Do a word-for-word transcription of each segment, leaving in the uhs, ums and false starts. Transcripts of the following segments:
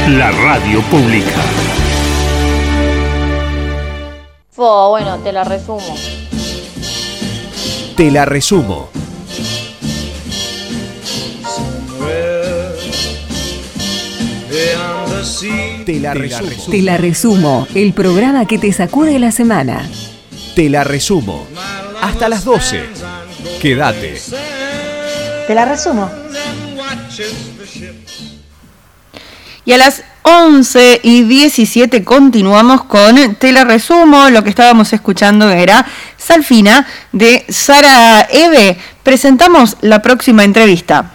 la radio pública. Oh, bueno, te la resumo. Te la resumo. Te la resumo. Te la resumo, el programa que te sacude la semana. Te la resumo. Hasta las doce. Quédate. Te la resumo. Y a las once y diecisiete continuamos con Te la resumo. Lo que estábamos escuchando era Salfina de Sara Eve. Presentamos la próxima entrevista.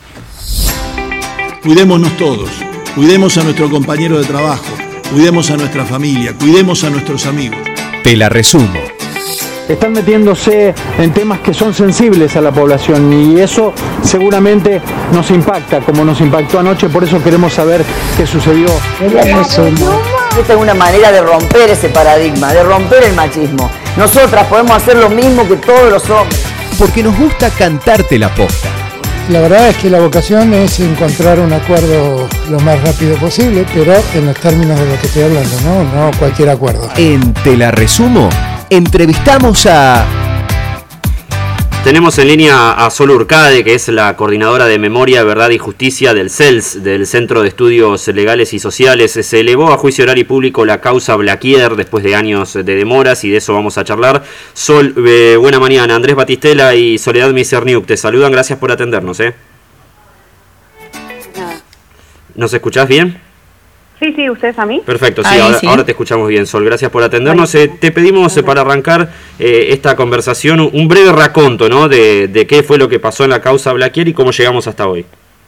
Cuidémonos todos. Cuidemos a nuestro compañero de trabajo. Cuidemos a nuestra familia. Cuidemos a nuestros amigos. Te la resumo. Están metiéndose en temas que son sensibles a la población y eso seguramente nos impacta, como nos impactó anoche, por eso queremos saber qué sucedió. Esta es una manera de romper ese paradigma, de romper el machismo. Nosotras podemos hacer lo mismo que todos los hombres. Porque nos gusta cantarte la posta. La verdad es que la vocación es encontrar un acuerdo lo más rápido posible, pero en los términos de lo que estoy hablando, no, no cualquier acuerdo. En Te la resumo, entrevistamos a... Tenemos en línea a Sol Urcade, que es la coordinadora de Memoria, Verdad y Justicia del C E L S, del Centro de Estudios Legales y Sociales. Se elevó a juicio oral y público la causa Blaquier después de años de demoras y de eso vamos a charlar. Sol, eh, buena mañana. Andrés Batistela y Soledad Miserniuk te saludan. Gracias por atendernos. ¿eh? ¿Nos escuchás bien? Sí, sí, ¿ustedes a mí? Perfecto, sí, Ahí, ahora, sí. ahora te escuchamos bien, Sol. Gracias por atendernos. Eh, te pedimos eh, para arrancar eh, esta conversación un breve raconto, ¿no? De, de qué fue lo que pasó en la causa Blaquier y cómo llegamos hasta hoy.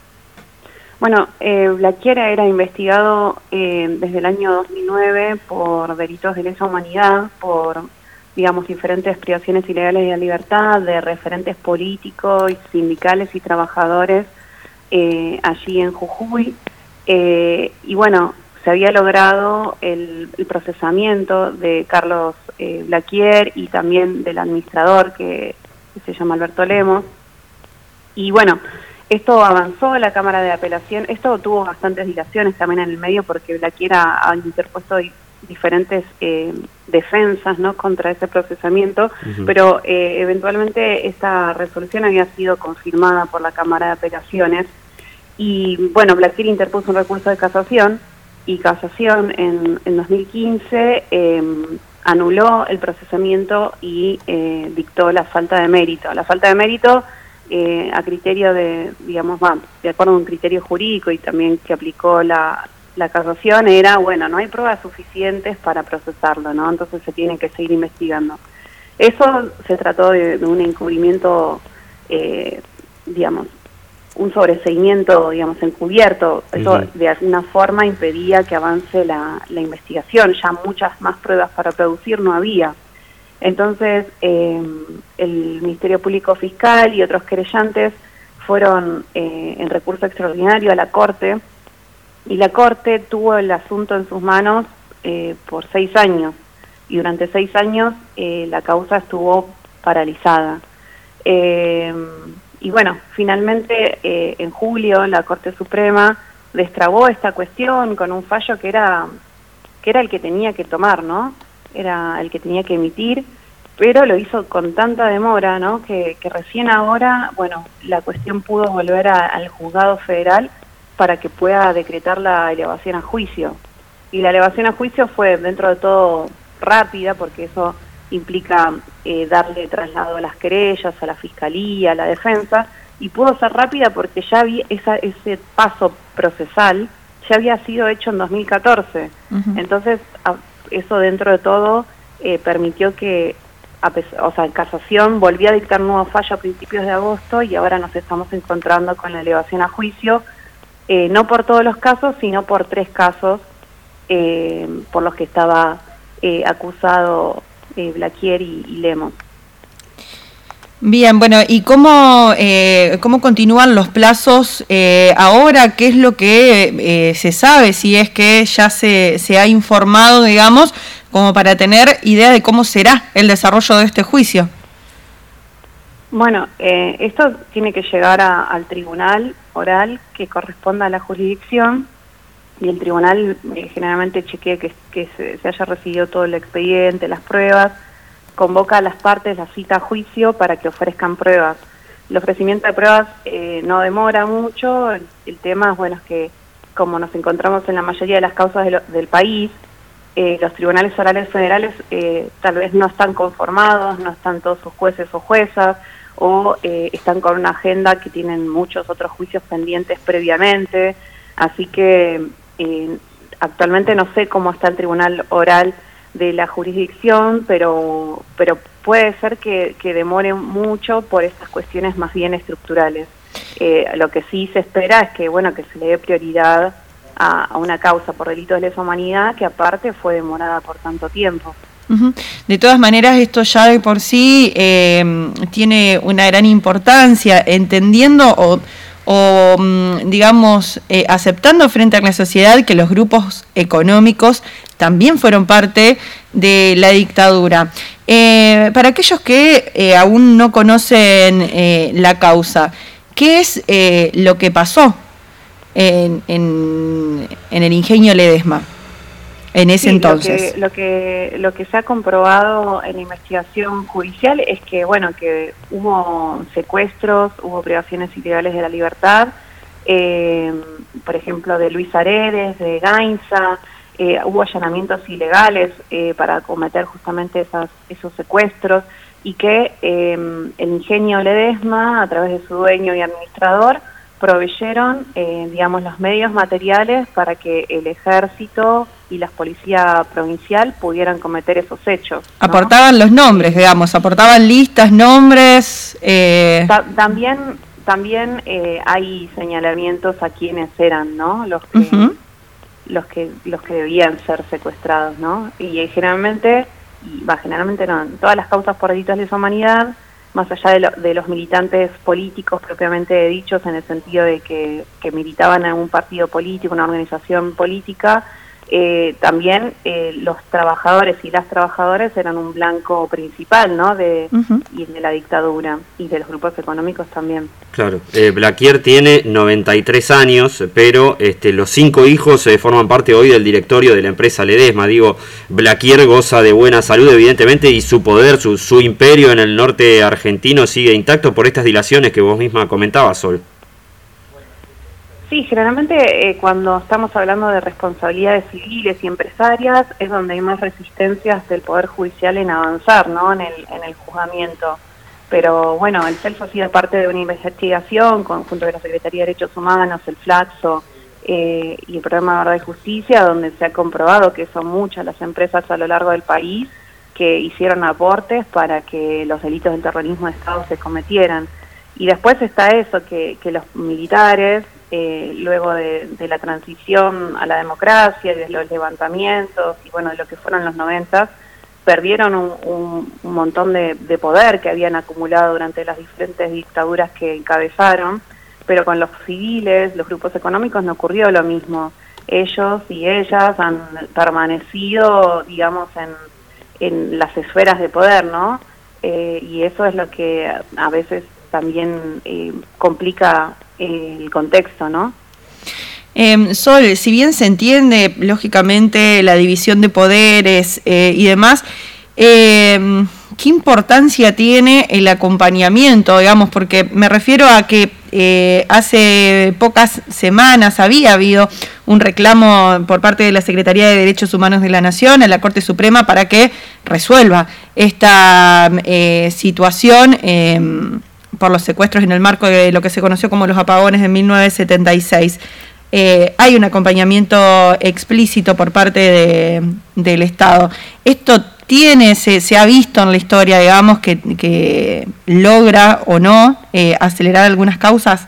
Bueno, eh, Blaquier era investigado eh, desde el año dos mil nueve por delitos de lesa humanidad, por, digamos, diferentes privaciones ilegales de la libertad, de referentes políticos, sindicales y trabajadores eh, allí en Jujuy. Eh, y bueno, se había logrado el, el procesamiento de Carlos eh, Blaquier y también del administrador que, que se llama Alberto Lemos. Y bueno, esto avanzó a la Cámara de Apelación. Esto tuvo bastantes dilaciones también en el medio porque Blaquier ha, ha interpuesto di, diferentes eh, defensas, ¿no?, contra ese procesamiento, uh-huh. pero eh, eventualmente esta resolución había sido confirmada por la Cámara de Apelaciones. Y bueno, Blaquier interpuso un recurso de casación y casación en, en dos mil quince eh, anuló el procesamiento y eh, dictó la falta de mérito. La falta de mérito eh, a criterio de, digamos, va, de acuerdo a un criterio jurídico y también que aplicó la, la casación era, bueno, no hay pruebas suficientes para procesarlo, ¿no? Entonces se tiene que seguir investigando. Eso se trató de, de un encubrimiento, eh, digamos, un sobreseimiento, digamos, encubierto. Eso uh-huh. de alguna forma impedía que avance la, la investigación. Ya muchas más pruebas para producir no había. Entonces, eh, el Ministerio Público Fiscal y otros querellantes fueron eh, en recurso extraordinario a la Corte, y la Corte tuvo el asunto en sus manos eh, por seis años, y durante seis años eh, la causa estuvo paralizada. Eh, Y bueno, finalmente eh, en julio la Corte Suprema destrabó esta cuestión con un fallo que era que era el que tenía que tomar, ¿no? Era el que tenía que emitir, pero lo hizo con tanta demora, ¿no? Que, que recién ahora, bueno, la cuestión pudo volver a, al juzgado federal para que pueda decretar la elevación a juicio. Y la elevación a juicio fue, dentro de todo, rápida, porque eso implica eh, darle traslado a las querellas, a la fiscalía, a la defensa, y pudo ser rápida porque ya había esa, ese paso procesal ya había sido hecho en dos mil catorce. Uh-huh. Entonces, a, eso dentro de todo eh, permitió que, a pesar, o sea, casación volvió a dictar nuevo fallo a principios de agosto y ahora nos estamos encontrando con la elevación a juicio, eh, no por todos los casos, sino por tres casos eh, por los que estaba eh, acusado Eh, Blaquier y, y Lemos. Bien, bueno, ¿y cómo eh, cómo continúan los plazos eh, ahora? ¿Qué es lo que eh, se sabe? Si es que ya se, se ha informado, digamos, como para tener idea de cómo será el desarrollo de este juicio. Bueno, eh, esto tiene que llegar a, al tribunal oral que corresponda a la jurisdicción y el tribunal eh, generalmente chequea que, que se, se haya recibido todo el expediente, las pruebas, convoca a las partes, la cita a juicio para que ofrezcan pruebas. El ofrecimiento de pruebas eh, no demora mucho, el, el tema es bueno, es que como nos encontramos en la mayoría de las causas de lo, del país, eh, los tribunales orales federales eh, tal vez no están conformados, no están todos sus jueces o juezas, o eh, están con una agenda que tienen muchos otros juicios pendientes previamente, así que eh, actualmente no sé cómo está el tribunal oral de la jurisdicción, pero pero puede ser que, que demore mucho por estas cuestiones más bien estructurales. Eh, lo que sí se espera es que bueno que se le dé prioridad a, a una causa por delito de lesa humanidad que aparte fue demorada por tanto tiempo. Uh-huh. De todas maneras, esto ya de por sí eh, tiene una gran importancia, entendiendo o, o digamos, eh, aceptando frente a la sociedad que los grupos económicos también fueron parte de la dictadura. Eh, para aquellos que eh, aún no conocen eh, la causa, ¿qué es eh, lo que pasó en, en, en el ingenio Ledesma en ese sí, entonces? Lo que, lo que lo que se ha comprobado en la investigación judicial es que, bueno, que hubo secuestros, hubo privaciones ilegales de la libertad, eh, por ejemplo, de Luis Aredes, de Gainza, eh, hubo allanamientos ilegales eh, para cometer justamente esas, esos secuestros, y que eh, el ingenio Ledesma, a través de su dueño y administrador, proveyeron, eh, digamos, los medios materiales para que el ejército y la policía provincial pudieran cometer esos hechos, ¿no? Aportaban los nombres, digamos, aportaban listas, nombres. Eh... Ta también también eh, hay señalamientos a quienes eran, ¿no? Los que, uh-huh. los que los que debían ser secuestrados, ¿no? Y eh, generalmente, y, va, generalmente no, en todas las causas por delitos de lesa humanidad, más allá de, lo, de los militantes políticos propiamente dichos, en el sentido de que, que militaban en un partido político, una organización política, eh, también eh, los trabajadores y las trabajadoras eran un blanco principal, ¿no? De, uh-huh. y de la dictadura, y de los grupos económicos también. Claro, eh, Blaquier tiene noventa y tres años, pero este, los cinco hijos eh, forman parte hoy del directorio de la empresa Ledesma. Digo, Blaquier goza de buena salud, evidentemente, y su poder, su, su imperio en el norte argentino sigue intacto por estas dilaciones que vos misma comentabas, Sol. Sí, generalmente eh, cuando estamos hablando de responsabilidades civiles y empresarias es donde hay más resistencias del Poder Judicial en avanzar, ¿no? En el, en el juzgamiento. Pero bueno, el CELSO ha sido parte de una investigación conjunto de la Secretaría de Derechos Humanos, el Flaxo eh, y el Programa de Verdad y Justicia, donde se ha comprobado que son muchas las empresas a lo largo del país que hicieron aportes para que los delitos del terrorismo de Estado se cometieran. Y después está eso, que, que los militares, eh, luego de, de la transición a la democracia y de los levantamientos y bueno, de lo que fueron los noventas, perdieron un, un, un montón de, de poder que habían acumulado durante las diferentes dictaduras que encabezaron, pero con los civiles, los grupos económicos no ocurrió lo mismo. Ellos y ellas han permanecido, digamos, en, en las esferas de poder, ¿no? Eh, y eso es lo que a veces también eh, complica eh, el contexto, ¿no? Eh, Sol, si bien se entiende, lógicamente, la división de poderes eh, y demás, eh, ¿qué importancia tiene el acompañamiento, digamos? Porque me refiero a que eh, hace pocas semanas había habido un reclamo por parte de la Secretaría de Derechos Humanos de la Nación a la Corte Suprema para que resuelva esta eh, situación eh, por los secuestros en el marco de lo que se conoció como los apagones de mil novecientos setenta y seis. Eh, hay un acompañamiento explícito por parte de, del Estado. ¿Esto tiene, se, se ha visto en la historia, digamos, que, que logra o no eh, acelerar algunas causas?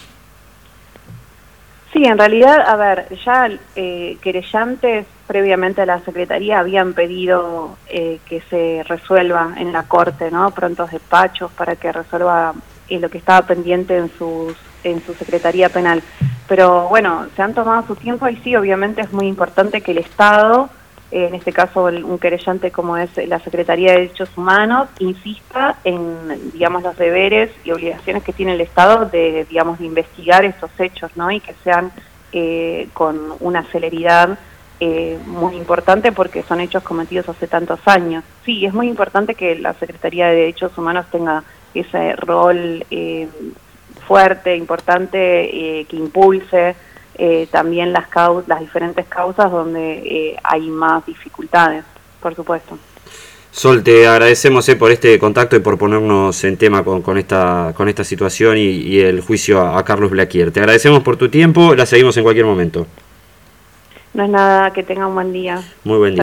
Sí, en realidad, a ver, ya eh, querellantes previamente a la Secretaría habían pedido eh, que se resuelva en la Corte, ¿no? Prontos despachos para que resuelva eh, lo que estaba pendiente en sus en su Secretaría Penal. Pero bueno, se han tomado su tiempo y sí, obviamente es muy importante que el Estado, eh, en este caso el, un querellante como es la Secretaría de Derechos Humanos, insista en, digamos, los deberes y obligaciones que tiene el Estado de, digamos, de investigar estos hechos, ¿no? Y que sean eh, con una celeridad eh, muy importante porque son hechos cometidos hace tantos años. Sí, es muy importante que la Secretaría de Derechos Humanos tenga ese rol eh, fuerte, importante, eh, que impulse eh, también las, caus las diferentes causas donde eh, hay más dificultades, por supuesto. Sol, te agradecemos eh, por este contacto y por ponernos en tema con, con, esta, con esta situación y, y el juicio a, a Carlos Blaquier. Te agradecemos por tu tiempo, la seguimos en cualquier momento. No es nada, que tenga un buen día. Muy buen día.